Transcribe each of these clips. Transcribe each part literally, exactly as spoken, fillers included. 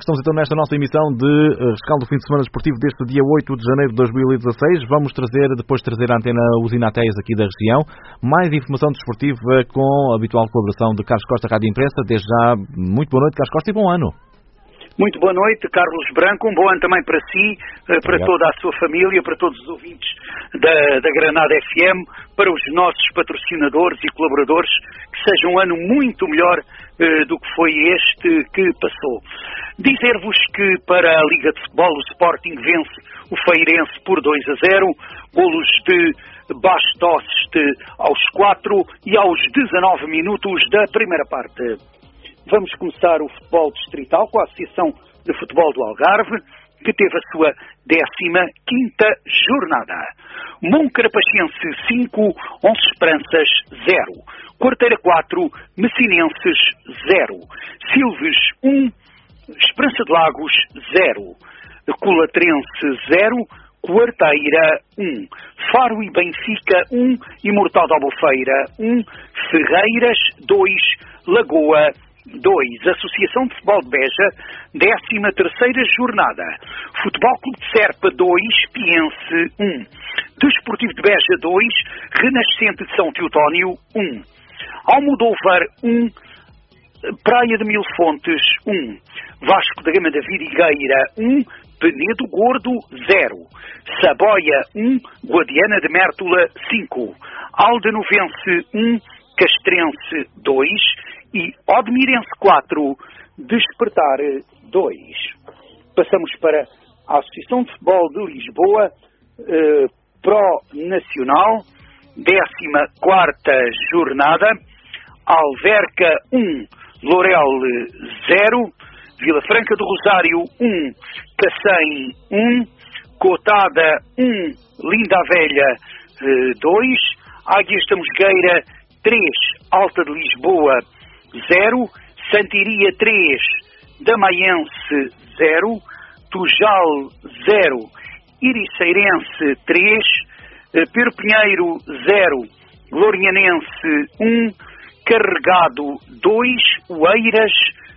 Estamos então nesta nossa emissão de rescaldo do fim de semana desportivo deste dia oito de janeiro de dois mil e dezasseis. Vamos trazer, depois de trazer a antena Usina Atéias aqui da região, mais informação desportiva com a habitual colaboração de Carlos Costa, Rádio Imprensa. Desde já, muito boa noite, Carlos Costa, e bom ano. Muito boa noite, Carlos Branco, um bom ano também para si, para Obrigado. Toda a sua família, para todos os ouvintes da, da Granada F M, para os nossos patrocinadores e colaboradores, que seja um ano muito melhor uh, do que foi este que passou. Dizer-vos que para a Liga de Futebol o Sporting vence o Feirense por dois a zero, golos de Bastoste aos quatro e aos dezanove minutos da primeira parte. Vamos começar o futebol distrital com a Associação de Futebol do Algarve, que teve a sua décima quinta jornada. Moncarapachense cinco, Onze Esperanças zero. Quarteira quatro, Messinenses zero. Silves um, Esperança de Lagos zero. Colatrense zero. Quarteira um. Faro e Benfica um. Imortal da Albufeira um. Ferreiras dois. Lagoa dois. Associação de Futebol de Beja, décima terceira jornada. Futebol Clube de Serpa dois, Piense um. Desportivo de Beja dois, Renascente de São Teotónio um. Almodóvar um, Praia de Mil Fontes um. Vasco da Gama da Vidigueira um, Penedo Gordo zero. Saboia um, Guadiana de Mértola cinco. Aldenovense um, Castrense dois. E Odmirense quatro, Despertar dois. Passamos para a Associação de Futebol de Lisboa, eh, Pro Nacional, décima quarta jornada. Alverca um, Lourel zero. Vila Franca do Rosário um, Cacém um. Cotada um, Linda a Velha dois. Águias da Mosgueira três, Alta de Lisboa zero, Santiria três, Damaiense zero, Tujal zero, Iriceirense três, Pero Pinheiro zero, Glorianense um, Carregado dois, Oeiras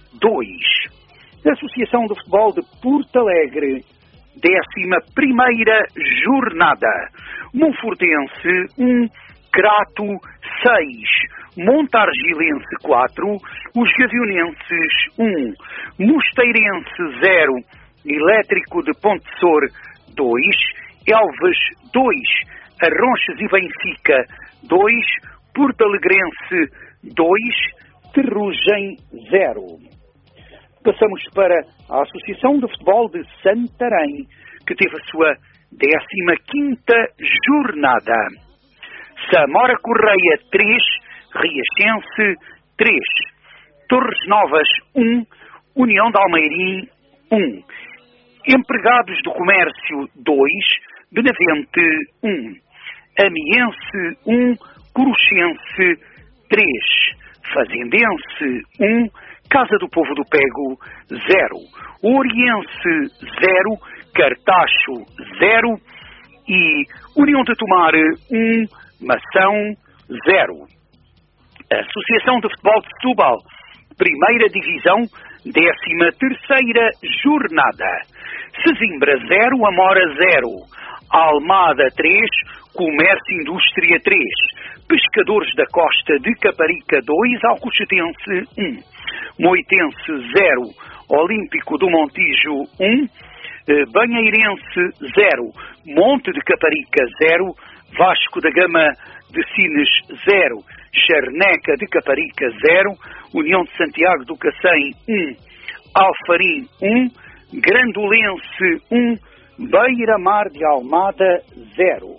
dois. Associação de Futebol de Porto Alegre, décima primeira jornada. Monfortense um, Crato seis. Montargilense quatro, os Gavionenses um, Mosteirense zero, Elétrico de Pontessor dois, Elvas dois, Arronches e Benfica dois, Portalegrense dois, Terrugem zero. Passamos para a Associação de Futebol de Santarém, que teve a sua décima quinta jornada. Samora Correia três, Riachense três, Torres Novas um, União de Almeirim um, Empregados do Comércio dois, Benavente um, Amiense um, Coruchense três, Fazendense um, Casa do Povo do Pego zero, Oriense zero, Cartacho zero e União de Tomar um, Mação zero. Associação de Futebol de Setúbal, primeira divisão, décima terceira jornada. Sesimbra zero, Amora zero. Almada três, Comércio e Indústria três. Pescadores da Costa de Caparica dois, Alcochetense um. Moitense zero, Olímpico do Montijo um. Banheirense zero, Monte de Caparica zero. Vasco da Gama de Sines zero, Charneca de Caparica zero, União de Santiago do Cacém um, Alfarim um, Grandolense um, Beira-Mar de Almada zero.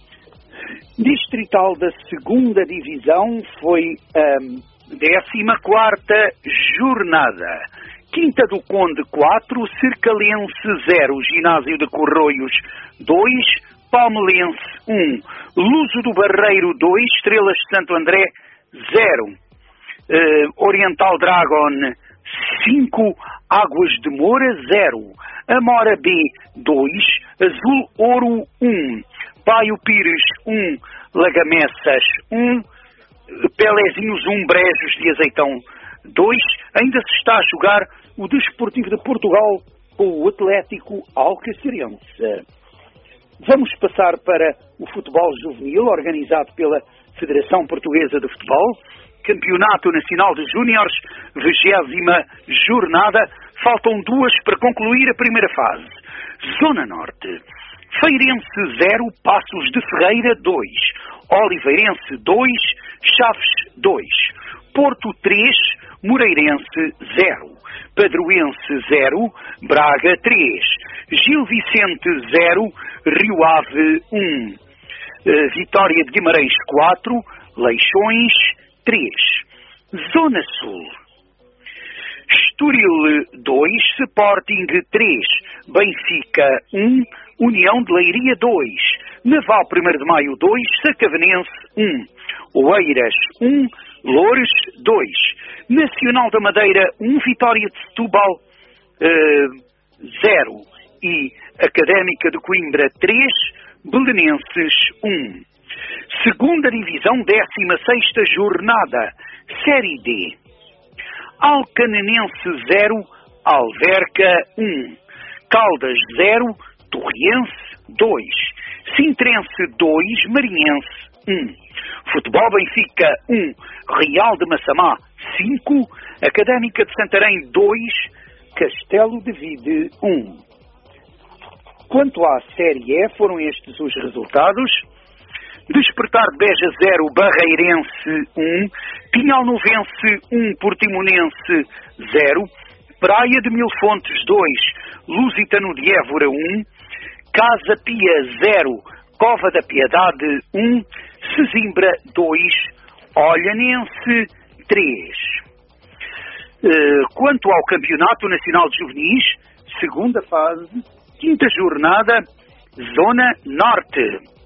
Distrital da segunda divisão foi a décima quarta jornada. Quinta do Conde quatro, Cercalense zero, Ginásio de Corroios dois, Palmelense um, Luso do Barreiro dois, Estrelas de Santo André zero, uh, Oriental Dragon cinco, Águas de Moura zero, Amora B dois, Azul Ouro um, Paio Pires um, Lagamessas um, Pelézinhos um, Brejos de Azeitão dois. Ainda se está a jogar o Desportivo de Portugal com o Atlético Alcacerense. Vamos passar para o futebol juvenil, organizado pela Federação Portuguesa de Futebol. Campeonato Nacional de Júniores, vigésima jornada. Faltam duas para concluir a primeira fase. Zona Norte. Feirense zero, Passos de Ferreira dois. Oliveirense dois, Chaves dois. Porto três, Moreirense zero. Padroense zero, Braga três. Gil Vicente zero, Rio Ave um. Uh, Vitória de Guimarães quatro, Leixões três. Zona Sul. Estoril dois, Sporting três, Benfica um, União de Leiria dois, Naval primeiro de Maio dois, Sacavonense um, Oeiras um, Loures dois, Nacional da Madeira um, Vitória de Setúbal zero uh, e Académica de Coimbra três, Belenenses um. Segunda Divisão, décima sexta jornada, Série D. Alcanenense zero, Alverca um. Caldas zero, Torriense dois. Sintrense dois, Marinhense um. Futebol Benfica um, Real de Massamá cinco. Académica de Santarém dois, Castelo de Vide um. Quanto à Série E, foram estes os resultados. Despertar de Beja zero, Barreirense um, Pinhalnovense um, Portimonense zero, Praia de Mil Fontes dois, Lusitano de Évora um, Casa Pia zero, Cova da Piedade um, Sesimbra dois, Olhanense três. Uh, quanto ao Campeonato Nacional de Juvenis, segunda fase, quinta jornada, Zona Norte.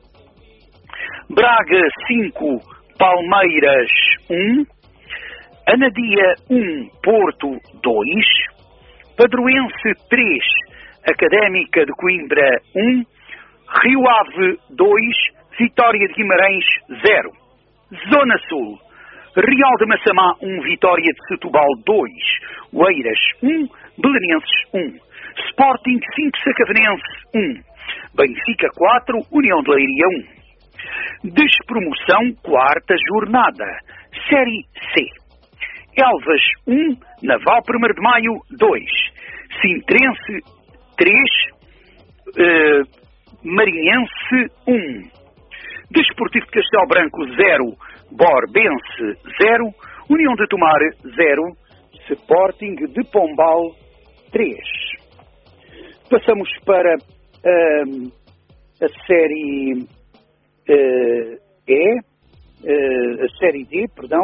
Braga cinco, Palmeiras um, Anadia um, Porto dois, Padroense três, Académica de Coimbra um, Rio Ave dois, Vitória de Guimarães zero. Zona Sul. Real de Massamá um, Vitória de Setúbal dois, Oeiras um, Belenenses um, Sporting cinco, Sacavonense um, Benfica quatro, União de Leiria um. Despromoção, quarta jornada, Série C. Elvas um, Naval primeiro de Maio dois, Sintrense três, uh, Marinhense um. Desportivo de Castelo Branco zero, Borbense zero, União de Tomar zero, Sporting de Pombal três. Passamos para uh, a Série Uh, E, uh, a Série D, perdão.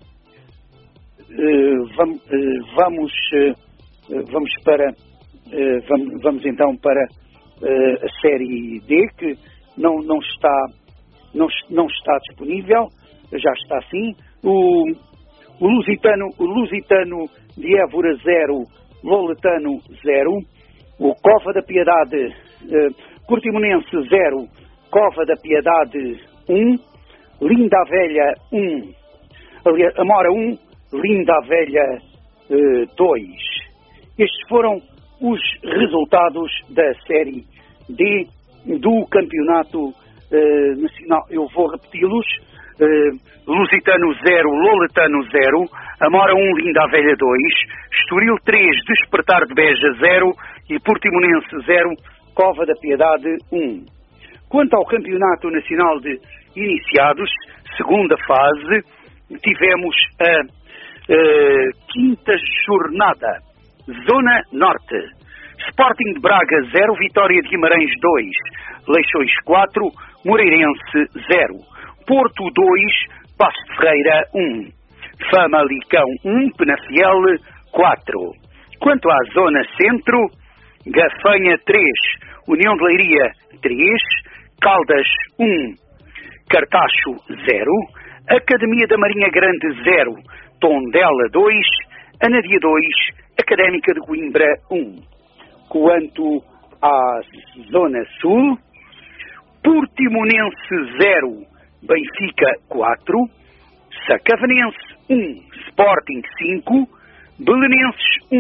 Uh, vam, uh, vamos, uh, vamos para, uh, vamos, vamos então para uh, a Série D, que não, não, está, não, não está disponível, já está assim. O, o, Lusitano, o Lusitano de Évora zero, Loletano zero, o Cova da Piedade, uh, Portimonense zero, Cova da Piedade um, Linda a Velha um, Amora um, Linda a Velha dois. Estes foram os resultados da Série D do Campeonato uh, Nacional. Eu vou repeti-los. Uh, Lusitano zero, Loletano zero, Amora um, Linda a Velha dois, Estoril três, Despertar de Beja zero e Portimonense zero, Cova da Piedade um. Quanto ao Campeonato Nacional de Iniciados, segunda fase, tivemos a, a quinta jornada, Zona Norte. Sporting de Braga zero, Vitória de Guimarães dois, Leixões quatro, Moreirense zero, Porto dois, Passos de Ferreira um, Famalicão um, Penafiel quatro. Quanto à Zona Centro, Gafanha três, União de Leiria três, Caldas um, Cartacho zero, Academia da Marinha Grande zero, Tondela dois, Anadia dois, Académica de Coimbra um. Quanto à Zona Sul, Portimonense zero, Benfica quatro, Sacavonense um, Sporting cinco, Belenenses um,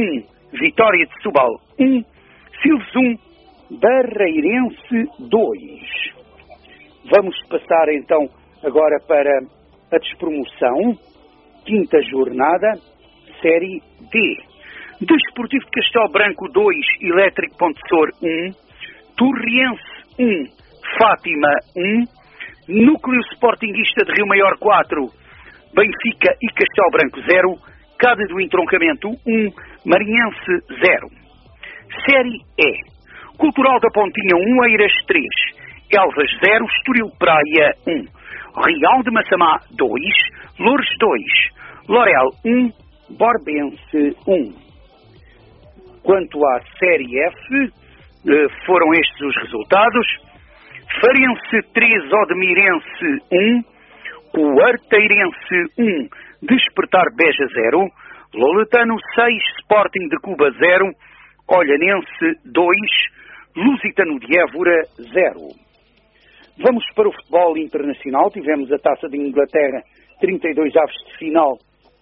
Vitória de Setúbal um, Silves um, Barreirense dois. Vamos passar então agora para a despromoção, quinta jornada, Série D. Desportivo de Castelo Branco dois, Elétrico Pontessor um, Torriense um, Fátima um, Núcleo Sportinguista de Rio Maior quatro, Benfica e Castelo Branco zero, Cade do Entroncamento um, Marinhense zero. Série E. Cultural da Pontinha um, Eiras três, Elvas zero, Estoril Praia um, Real de Massamá dois, Loures dois, Lorel um, Borbense um. Quanto à Série F, foram estes os resultados: Farense três, Odemirense um, Coarteirense um, Despertar Beja zero, Loletano seis, Sporting de Cuba zero, Olhanense dois, Lusitano de Évora zero. Vamos para o futebol internacional. Tivemos a Taça de Inglaterra, trinta e dois aves de final,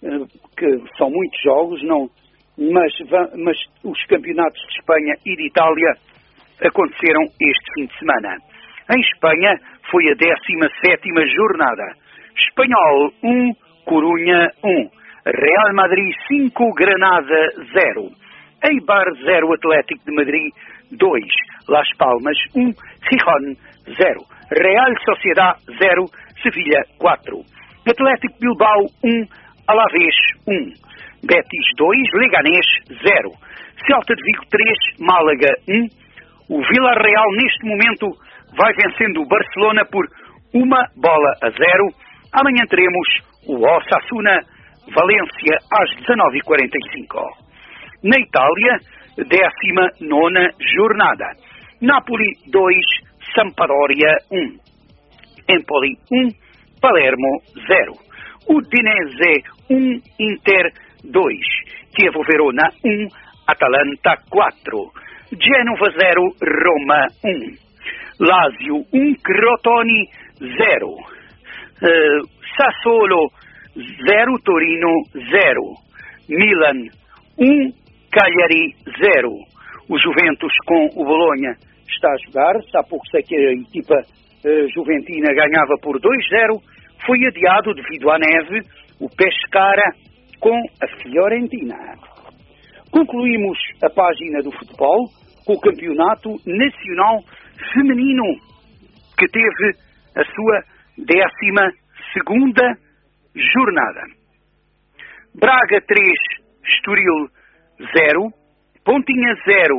que são muitos jogos, não, mas, mas os campeonatos de Espanha e de Itália aconteceram este fim de semana. Em Espanha foi a décima sétima jornada. Espanhol um, Corunha um, Real Madrid cinco, Granada zero, Eibar zero, Atlético de Madrid dois, Las Palmas um, Gijón zero, Real Sociedad zero, Sevilha quatro, Atlético Bilbao um, Alavés um, Betis dois, Leganés zero, Celta de Vigo três, Málaga um. O Villarreal neste momento vai vencendo o Barcelona por uma bola a zero. Amanhã teremos o Osasuna Valência às dezanove e quarenta e cinco. Na Itália, décima nona jornada. Napoli dois, Sampdoria um, Empoli um, Palermo zero, Udinese um, Inter dois, Chievo Verona um, Atalanta quatro, Genova zero, Roma um, Lazio um, Crotone zero, uh, Sassuolo zero, Torino zero, Milan um, Cagliari zero. O Juventus com o Bologna está a jogar. Há pouco sei que a equipa uh, juventina ganhava por dois zero. Foi adiado devido à neve o Pescara com a Fiorentina. Concluímos a página do futebol com o Campeonato Nacional Feminino, que teve a sua décima segunda jornada. Braga três, Estoril zero, Pontinha zero,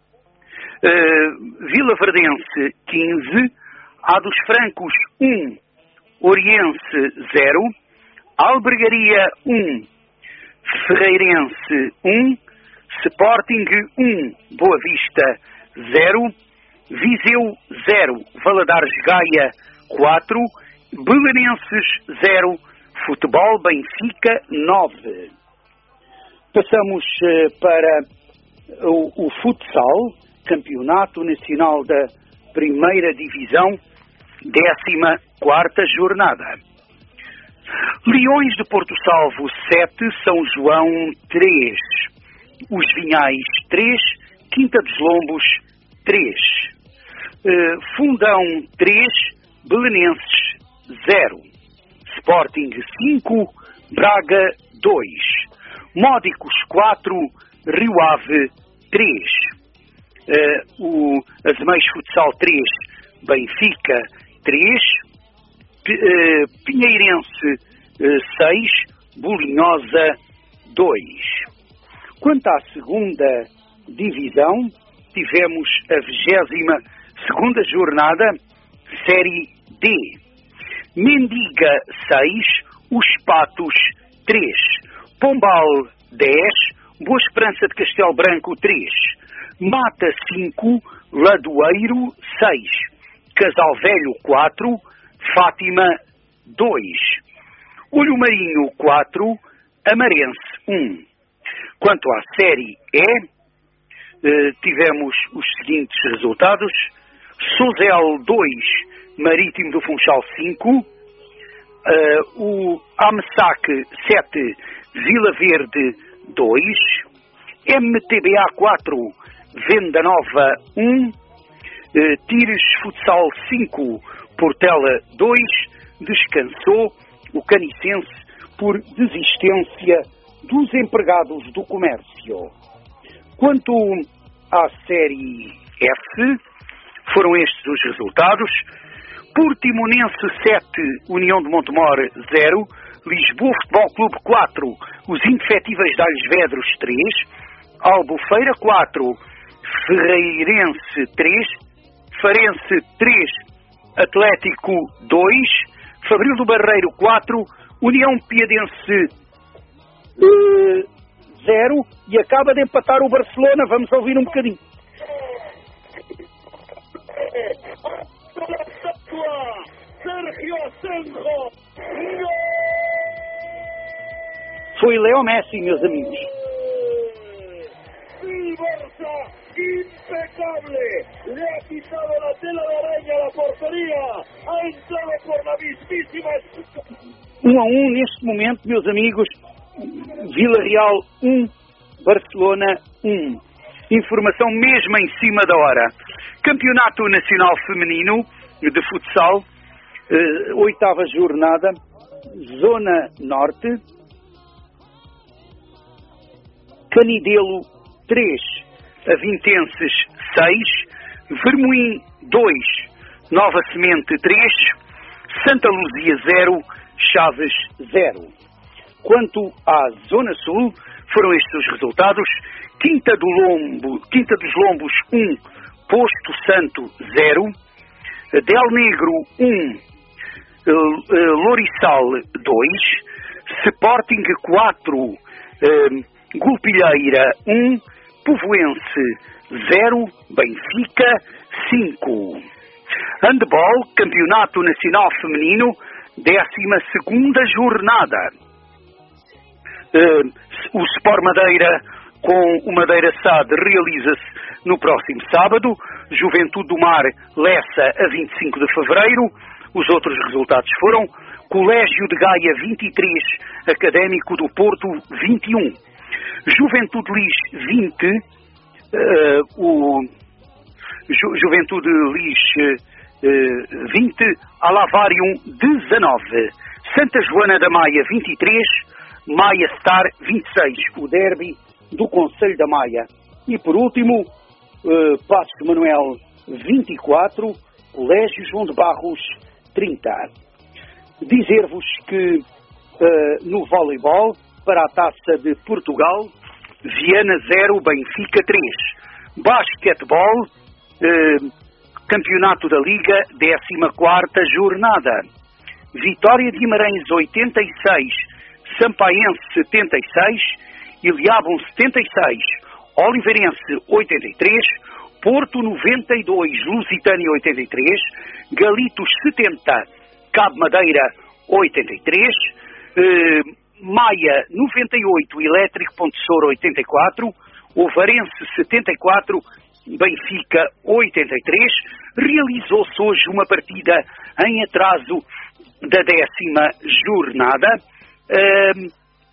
uh, Vila Verdense quinze, A dos Francos um, Oriense zero, Albergaria um, Ferreirense um, Sporting um, Boa Vista zero, Viseu zero, Valadares Gaia quatro, Belenenses zero, Futebol Benfica nove. Passamos uh, para o, o futsal, Campeonato Nacional da Primeira Divisão, décima quarta jornada. Leões de Porto Salvo sete, São João três, Os Vinhais três, Quinta dos Lombos três, uh, Fundão três, Belenenses zero, Sporting cinco, Braga dois, Módicos quatro, Rio Ave três, uh, o Azemais Futsal três, Benfica três, P, uh, Pinheirense seis, uh, Bolinhosa dois. Quanto à segunda divisão, tivemos a vigésima segunda jornada, Série D. Mendiga seis, Os Patos três, Pombal dez, Boa Esperança de Castelo Branco três, Mata cinco, Ladoeiro seis, Casal Velho quatro, Fátima dois, Olho Marinho quatro, Amarense um. Quanto à Série E, tivemos os seguintes resultados: Sozel dois, Marítimo do Funchal cinco, o Amesac sete, Vila Verde dois, M T B A quatro, Venda Nova um, eh, Tires Futsal cinco, Portela dois, descansou o Canicense por desistência dos empregados do comércio. Quanto à Série F, foram estes os resultados: Portimonense sete, União de Montemor zero, Lisboa Futebol Clube quatro, os Indefetíveis de Alhes Vedros três, Albufeira quatro, Ferreirense três, Farense três, Atlético dois, Fabril do Barreiro quatro, União Piadense zero, uh, e acaba de empatar o Barcelona. Vamos ouvir um bocadinho. Foi Leo Messi, meus amigos. Impecable, le ha pisado la tela de araña a la portería, ha entrado por la mismísima. Um a um neste momento, meus amigos. Vila Real um, Barcelona um. Informação mesmo em cima da hora. Campeonato Nacional Feminino de Futsal, eh, oitava jornada, Zona Norte. Canidelo três, Avintenses seis, Vermoim dois, Nova Semente três, Santa Luzia zero, Chaves zero. Quanto à Zona Sul, foram estes os resultados: Quinta do Lombo, Quinta dos Lombos um, Posto Santo zero, Del Negro um, Lorissal dois, Sporting quatro, Gulpilheira um, Povoense zero, Benfica cinco. Handball, Campeonato Nacional Feminino, décima segunda jornada. Uh, o Sport Madeira com o Madeira S A D realiza-se no próximo sábado. Juventude do Mar, Lessa, a vinte e cinco de fevereiro. Os outros resultados foram Colégio de Gaia vinte e três, Académico do Porto vinte e um, Juventude Lis vinte, uh, o Ju, Juventude Lis uh, vinte, Alavarium dezanove, Santa Joana da Maia vinte e três, Maia Star vinte e seis, o derby do Conselho da Maia. E por último, uh, Passos de Manuel vinte e quatro, Colégio João de Barros trinta. Dizer-vos que uh, no voleibol, para a Taça de Portugal, Viana zero, Benfica três. Basquetebol, uh, Campeonato da Liga, décima quarta jornada. Vitória de Guimarães oitenta e seis, Sampaense setenta e seis, Ilhabum setenta e seis, Oliveirense oitenta e três, Porto noventa e dois, Lusitânia oitenta e três, Galitos setenta, Cabo Madeira oitenta e três, eh, Maia noventa e oito, Elétrico Ponte Soura oitenta e quatro, Ovarense setenta e quatro, Benfica oitenta e três. Realizou-se hoje uma partida em atraso da décima jornada. Uh,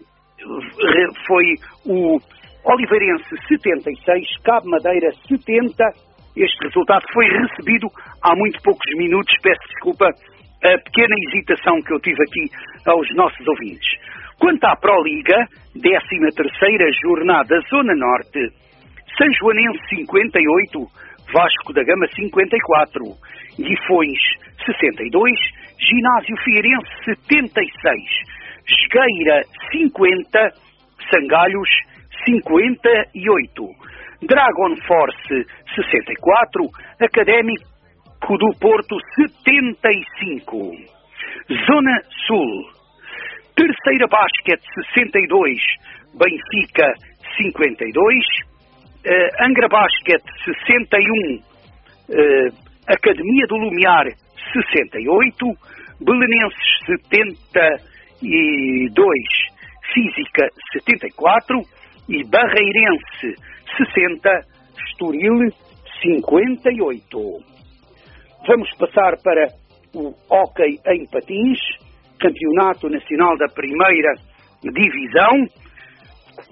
foi o Oliveirense setenta e seis, Cabo Madeira setenta. Este resultado foi recebido há muito poucos minutos. Peço desculpa a pequena hesitação que eu tive aqui aos nossos ouvintes. Quanto à Proliga, décima terceira jornada, Zona Norte, São Joanense cinquenta e oito, Vasco da Gama cinquenta e quatro, Guifões sessenta e dois, Ginásio Feirense setenta e seis, Esgueira cinquenta, Sangalhos cinquenta e oito, Dragon Force sessenta e quatro, Académico do Porto setenta e cinco. Zona Sul, Terceira Basquete sessenta e dois, Benfica cinquenta e dois, uh, Angra Basquete sessenta e um, uh, Academia do Lumiar sessenta e oito, Belenenses setenta e dois, Física setenta e quatro e Barreirense sessenta, Estoril cinquenta e oito. Vamos passar para o hóquei em patins, Campeonato Nacional da Primeira Divisão.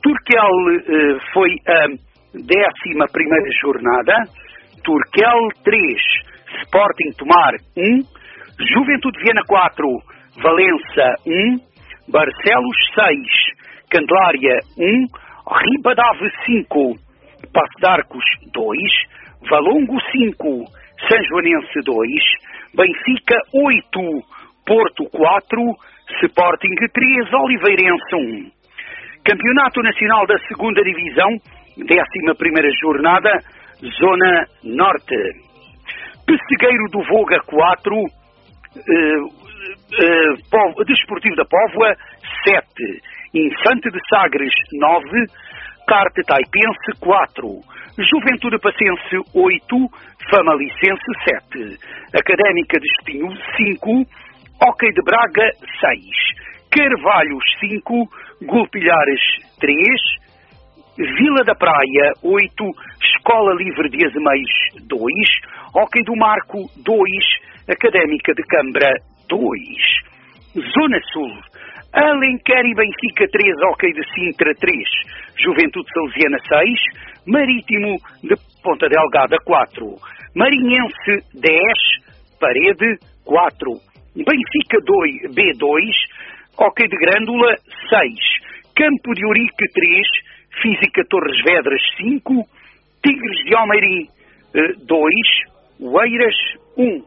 Turquel uh, foi a décima primeira jornada. Turquel três, Sporting Tomar um, Juventude Viana quatro, Valença um, Barcelos seis, Candelária um, Ribadave cinco, Passo de Arcos dois, Valongo cinco, São Joanense dois, Benfica oito, Porto quatro, Sporting três, Oliveirense um. Campeonato Nacional da segunda Divisão, décima primeira jornada, Zona Norte. Pessegueiro do Voga quatro, uh, uh, Desportivo da Póvoa sete, Infante de Sagres nove, Carte Taipense quatro, Juventude Pacense oito, Famalicense sete, Académica de Espinho cinco, Hóquei de Braga seis, Carvalhos cinco, Golpilhares três, Vila da Praia oito, Escola Livre de Azeméis dois, Hóquei do Marco dois, Académica de Cambra dois. Zona Sul, Alenquer e Benfica três, Hóquei de Sintra três, Juventude Salesiana seis, Marítimo de Ponta Delgada quatro, Marinhense dez, Parede quatro, Benfica dois, B dois, Hóquei de Grândola seis, Campo de Ourique três, Física Torres Vedras cinco, Tigres de Almeirim dois, Oeiras um.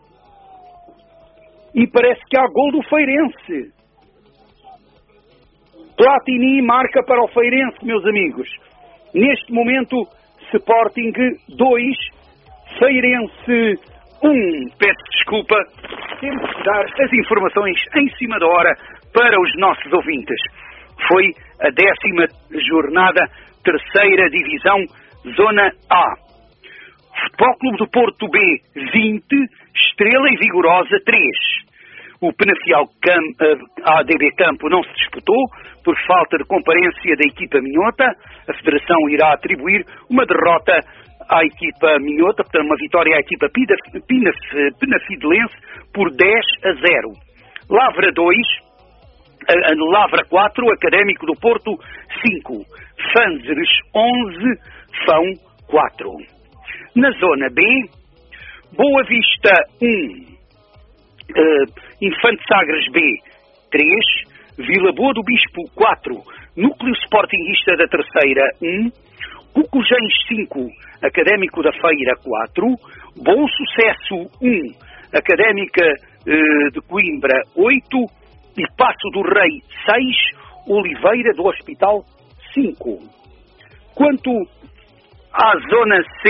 E parece que há gol do Feirense. Platini marca para o Feirense, meus amigos. Neste momento, Sporting dois, Feirense um. Peço desculpa, temos que dar as informações em cima da hora para os nossos ouvintes. Foi a décima jornada, terceira divisão, Zona A. Futebol Clube do Porto B vinte, Estrela e Vigorosa três. O Penafiel Camp, A D B Campo não se disputou por falta de comparência da equipa minhota. A Federação irá atribuir uma derrota à equipa minhota, portanto uma vitória à equipa penafidelense por dez a zero. Lavra dois, Lavra quatro, Académico do Porto cinco, Fanzeres onze, Fão quatro. Na Zona B, Boa Vista um, uh, Infante Sagres B três, Vila Boa do Bispo quatro, Núcleo Sportingista da Terceira um, Cucujães cinco, Académico da Feira quatro, Bom Sucesso um, Académica uh, de Coimbra oito, e Passo do Rei seis, Oliveira do Hospital cinco. Quanto à Zona C,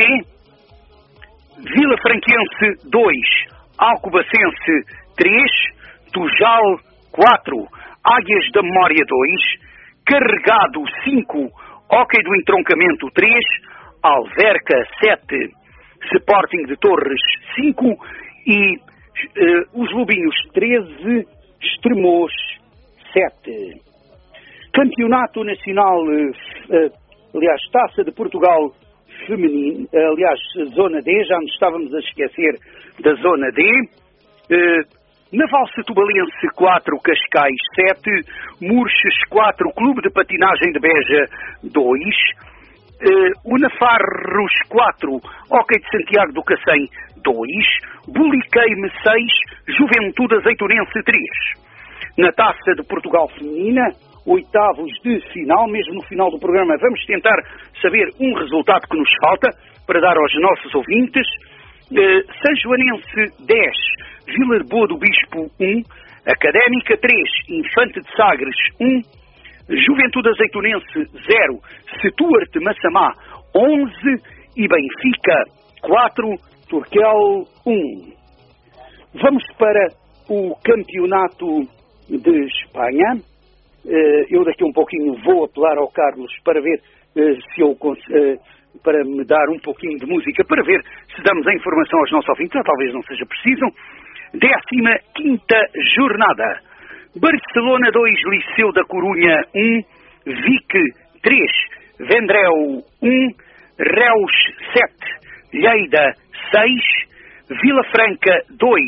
Vila Franquense dois, Alcobacense três, Tujal quatro, Águias da Memória dois, Carregado cinco, Hóquei do Entroncamento três, Alverca sete, Sporting de Torres cinco e uh, os Lobinhos treze, Extremos sete. Campeonato Nacional, uh, aliás, Taça de Portugal Feminino, uh, aliás, Zona D, já nos estávamos a esquecer da Zona D. Uh, Naval Setubalense quatro, Cascais sete, Murches quatro, Clube de Patinagem de Beja dois, uh, Unafarros quatro, Hóquei de Santiago do Cacém dois, Buliqueime seis, Juventude Azeitonense três. Na Taça de Portugal Feminina, oitavos de final, mesmo no final do programa vamos tentar saber um resultado que nos falta para dar aos nossos ouvintes. Uh, São Joanense dez, Vila Boa do Bispo um, Académica três, Infante de Sagres um, Juventude Azeitonense zero, Stuart Massamá onze e Benfica quatro, Turquel um. Vamos para o Campeonato de Espanha. Uh, eu daqui a um pouquinho vou apelar ao Carlos para ver uh, se eu consigo... Uh, para me dar um pouquinho de música, para ver se damos a informação aos nossos ouvintes, ou talvez não seja preciso. Décima quinta jornada. Barcelona dois, Liceu da Corunha um, Vic três, Vendrell um, Reus sete, Lleida seis, Vila Franca dois,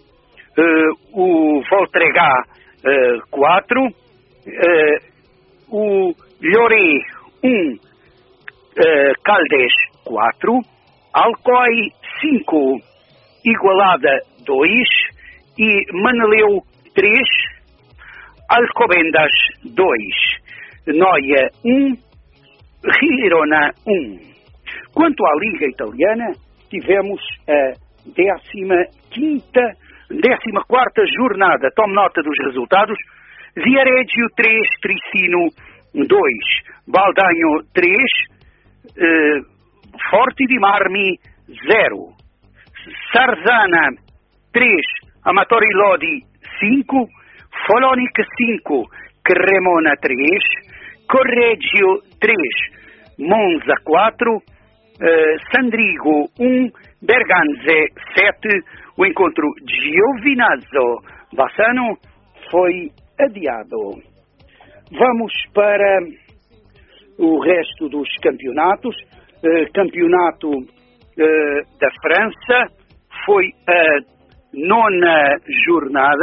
uh, o Voltregá uh, quatro, uh, o Lloré um, uh, Caldes quatro, Alcoy cinco, Igualada dois e Maneleu três, Alcobendas dois, Noia um, Girona um. Quanto à Liga Italiana, tivemos a décima quinta, décima quarta jornada. Tome nota dos resultados. Viareggio três, Tricino dois, Baldanho três, eh, Forte di Marmi zero, Sarzana três, Amatori Lodi cinco, Folonic cinco, Cremona três, Correggio três, Monza quatro, eh, Sandrigo um, Berganze sete. O encontro Giovinazzo-Bassano foi adiado. Vamos para o resto dos campeonatos. Uh, campeonato uh, da França foi a nona jornada.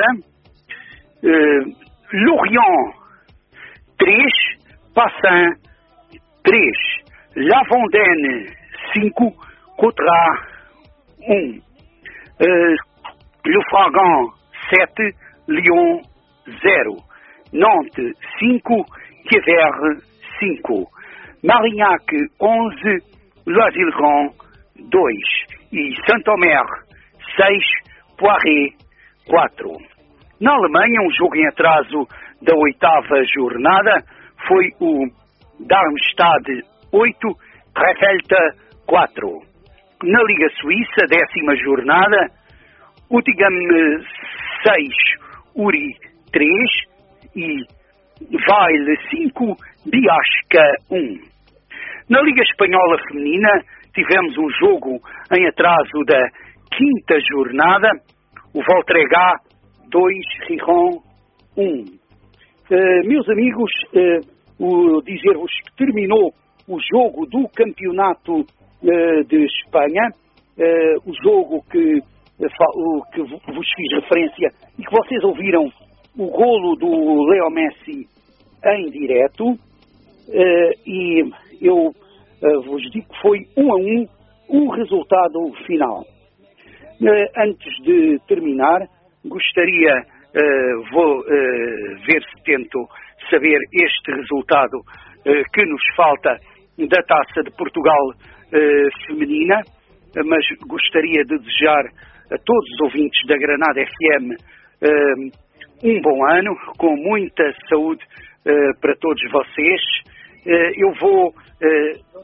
Uh, Lorient três, Passin três, La Vendée cinco, Coutras um, uh, Le Fragan sete, Lyon zero, Nantes cinco, Quevert cinco, Marignac onze, Loisy-le-Grand dois e Saint-Omer seis, Poiré quatro. Na Alemanha, um jogo em atraso da oitava jornada foi o Darmstadt oito, Krefeld quatro. Na Liga Suíça, décima jornada, Utigam seis, Uri três e Vail cinco, Biasca um. Na Liga Espanhola Feminina, tivemos um jogo em atraso da quinta jornada, o Voltregá dois, Rijon um. Uh, meus amigos, uh, o dizer-vos que terminou o jogo do Campeonato uh, de Espanha, uh, o jogo que, uh, que vos fiz referência e que vocês ouviram o golo do Leo Messi em direto, uh, e eu uh, vos digo que foi um a um o resultado final. Uh, antes de terminar, gostaria, uh, vou uh, ver se tento saber este resultado uh, que nos falta da Taça de Portugal uh, feminina, uh, mas gostaria de desejar a todos os ouvintes da Granada F M uh, um bom ano, com muita saúde uh, para todos vocês. Uh, eu vou... Uh,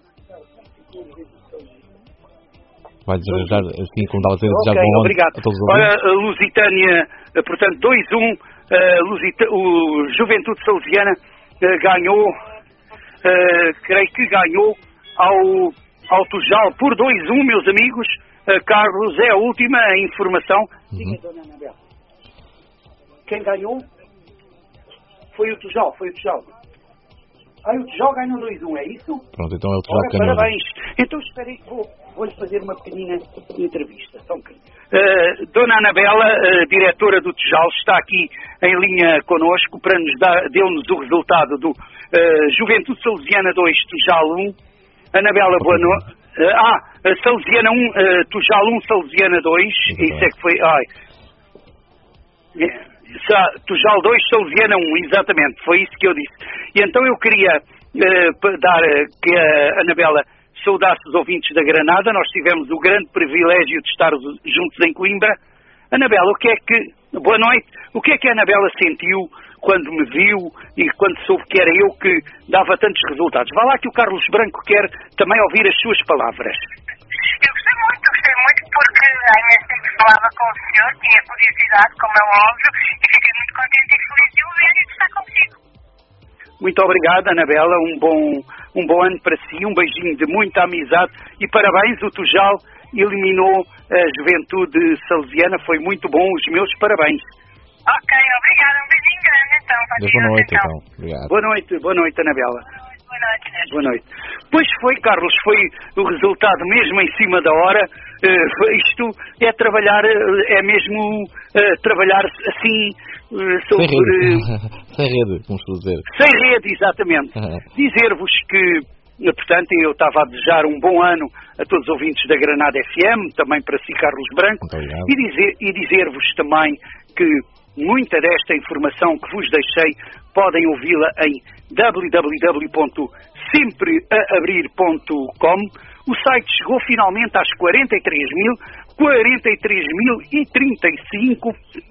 Vai desejar, assim como estava a dizer, okay, desejar bom obrigado. ano a todos os ouvintes. ouvintes. Ora, a Lusitânia, uh, portanto, dois a um, uh, Lusita, o Juventude Salesiana uh, ganhou, uh, creio que ganhou ao, ao Tujal por dois a um, meus amigos. Uh, Carlos, é a última informação. Uhum. Diga, Dona Anabel. Quem ganhou foi o Tujal, foi o Tujal. Ah, o Tujal ganhou dois a um, é isso? Pronto, então é o Tujal que ganhou. Parabéns. Então esperei, vou, vou-lhe fazer uma pequenina entrevista. Só um uh, Dona Anabela, uh, diretora do Tujal, está aqui em linha connosco para nos dar, deu-nos o resultado do uh, Juventude Salesiana dois, Tujal um. Anabela, boa noite. Uh, ah, uh, Salesiana um, uh, Tujal um, Salesiana dois. Isso é que foi... Ai. Yeah. Tujal dois, Salesiana um, exatamente, foi isso que eu disse. E então eu queria uh, dar uh, que a Anabela saudasse os ouvintes da Granada. Nós tivemos o grande privilégio de estar juntos em Coimbra. Anabela, o que é que... Boa noite. O que é que a Anabela sentiu quando me viu e quando soube que era eu que dava tantos resultados? Vá lá que o Carlos Branco quer também ouvir as suas palavras. Eu gostei muito, gostei muito porque há imenso tempo falava com o senhor, tinha curiosidade, como é óbvio, e fiquei muito contente e feliz de o ver e de estar consigo. Muito obrigado, Anabela, um bom, um bom ano para si, um beijinho de muita amizade e parabéns, o Tujal eliminou a Juventude Salesiana, foi muito bom, os meus parabéns. Ok, obrigada, um beijinho grande então. Boa noite então, então. Obrigado. Boa noite, boa noite, Anabela. Boa noite. Boa noite. Pois foi, Carlos, foi o resultado mesmo em cima da hora. Uh, isto é trabalhar, é mesmo uh, trabalhar assim sobre... Sem rede, sem rede, como estou a dizer. Sem rede, exatamente. Dizer-vos que, portanto, eu estava a desejar um bom ano a todos os ouvintes da Granada F M, também para si, Carlos Branco, e, dizer, e dizer-vos também que muita desta informação que vos deixei podem ouvi-la em w w w ponto sempre a abrir ponto com. O site chegou finalmente às quarenta e três mil, quarenta e três mil e trinta e cinco.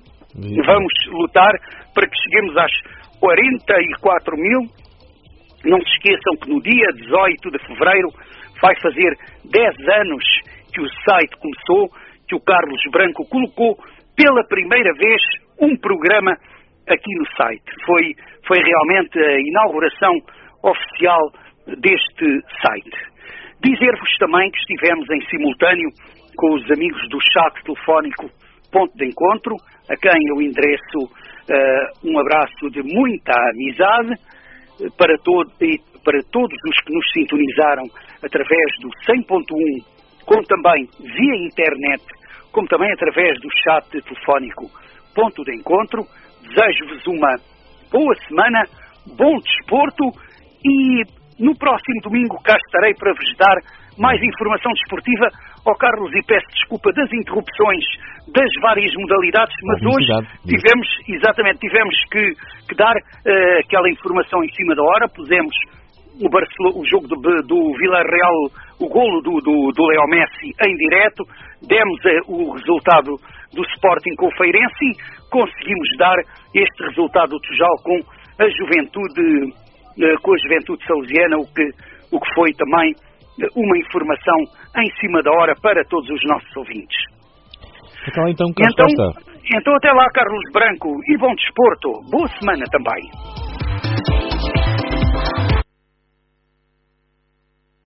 Vamos lutar para que cheguemos às quarenta e quatro mil. Não se esqueçam que no dia dezoito de fevereiro vai fazer dez anos que o site começou, que o Carlos Branco colocou pela primeira vez um programa aqui no site. Foi, foi realmente a inauguração oficial deste site. Dizer-vos também que estivemos em simultâneo com os amigos do chat telefónico Ponto de Encontro, a quem eu endereço uh, um abraço de muita amizade para, todo, e para todos os que nos sintonizaram através do cem ponto um, como também via internet, como também através do chat telefónico Ponto de Encontro. Desejo-vos uma boa semana, bom desporto e no próximo domingo cá estarei para vos dar mais informação desportiva. Ó Carlos, e peço desculpa das interrupções das várias modalidades, mas hoje tivemos, exatamente, tivemos que, que dar uh, aquela informação em cima da hora. Pusemos o, Barcelona, o jogo do, do Villarreal, o golo do, do, do Leo Messi em direto, demos uh, o resultado do Sporting com o Feirense e conseguimos dar este resultado do Tujal com a juventude, uh, com a juventude salesiana, o que, o que foi também uma informação em cima da hora para todos os nossos ouvintes. Então, então, então, então até lá, Carlos Branco, e bom desporto. Boa semana também.